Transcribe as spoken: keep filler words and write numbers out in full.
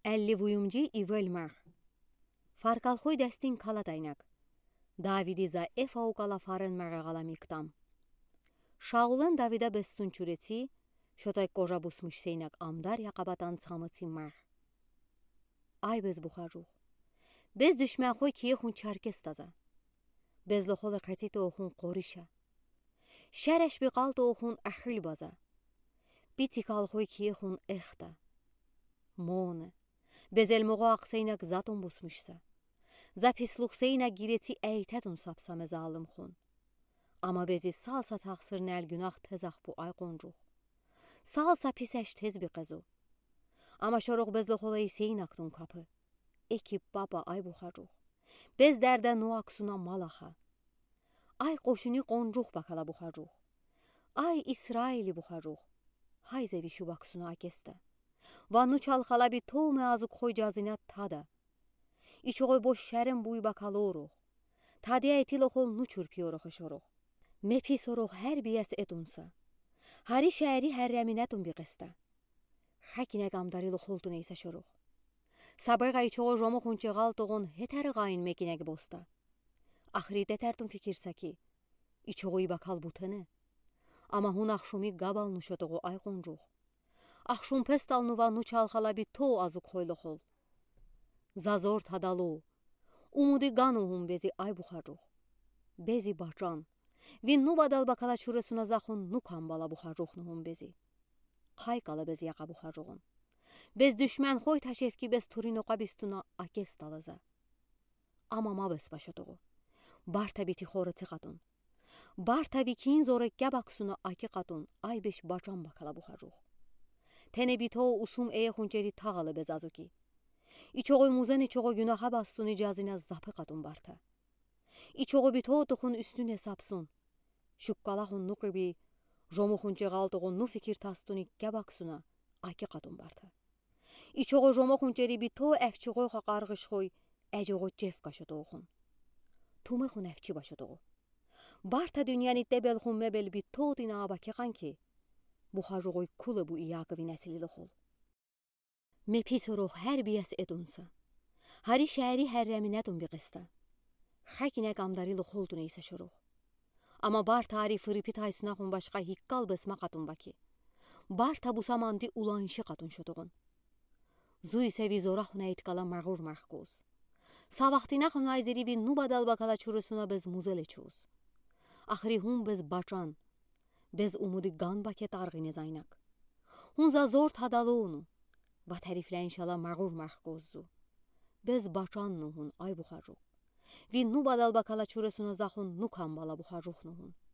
Elli vuyumci ivelmer. Farkalxoy destin kalataynak. Davidi za efau kalafaren meragalamiktam. Շաուլեն Դավիդը սունչուրեցի, շոտայ կոժաբուսմիշ սեյնակ ամդար յակաբատան ցամացի մար։ Այ բեզ բուխարուղ։ Bez düşman xoy kiye xun çarkes taza. Bez loxola qatite oxun qorişa. Şərəş bi qalt oxun axil baza. Bitikal xoy kiye xun exta. Mone. Bez elmoğa aqseynak zatun busmuşsa. Zapisluq seynak gireti eytətun sapsame zalim xun. Ama bezi salsa taksır nel günah tezax bu ay qoncuq. Salsa pisəş tez bi qazu. Ama şoroq bez loxolayı seynaktun kapı. Ekip baba ay buxaruq. Bez dərdə nuaksuna malaxa. Ay qoşuni qoncuq bakala buxaruq. Ay İsraili buxaruq. Hay zevi şubaksuna akesta. Vannu çalxala bi to meazuk xoy cazinat tada. İçoğoy boş şərin buy bakaloruq. Tadiya etiloxol nu çurpiyoruq şoruq. Mepi soruq hər biyəs edunsa. Hari şəhəri hərrəminətun bi qesta. Xəkinə qamdarilo xoltun eysə şoruq. Sabırğay çoğu romu xunçeğal toğun hetəri qayın mekinəg bosta. Axri detərtun fikirsə ki, içoğuy bakal butını. Ama hun axşumi qabal nuşotoğu ay qoncuq. Axşum pestal nuva nu çalxala bi to azuk xoyloxol. Zazor tadalu. Umudi qanuhun bezi ay buxaruq. Bezi bacan. Vin nu badal bakala çuresuna zaxun nu kambala buxaruq nuhun bezi. Qay qala bezi yaqa buxaruqun. Bez düşmən xoy taşevki bez turinoqa bistuna akes dalaza. Ama ma bes başotoğu. Barta biti xorı tıqatun. Barta vikin zore gabaksuna aki qatun ay beş bacan bakala buxaruq. Tene bito usum eye xunçeri tağalı bez azuki. İçoğu muzen içoğu günaha bastun icazine zapı qatun barta. İçoğu bito tuxun üstüne sapsun. Şuqqalahun nuqibi, jomu xunçeğal toğun nu fikir tastuni gabaksuna aki qatun barta. İçoğu jomu xunçeri bito əfçiğoy xa qarğışxoy, əcoğu cef qaşotoğun. Tume xun əfçi başotoğu. Barta dünyani debel xun mebel bito dina abakiqan ki, buxaruğoy kulu bu iyaqıvi nəsililoxol. Mepi soruq hər biyəs edunsa. Hari şəhəri hərrəminətun bi qista. Xəkinə qamdarilo xoldun eysə şuruq. Ama bar tarifi ripit haysına xun başqa hiqqal besma qatun baki. Bar tabusamandi ulanşı qatun şotoğun. Zui sevi zora xuna itqala mağur mağquz. Savaxtina xun ayzeri vi nu badal bakala çurusuna bez muzele çuz. Axri hun bez bacan. Bez umudi qan bake tarğine zaynak. Hun za zor tadalunu. Va təriflə inşallah mağur mağquzzu. Bez bacan nuhun ay buxaruq. Vi nu badal bakala çurusuna zaxun nu kambala buxaruq nuhun.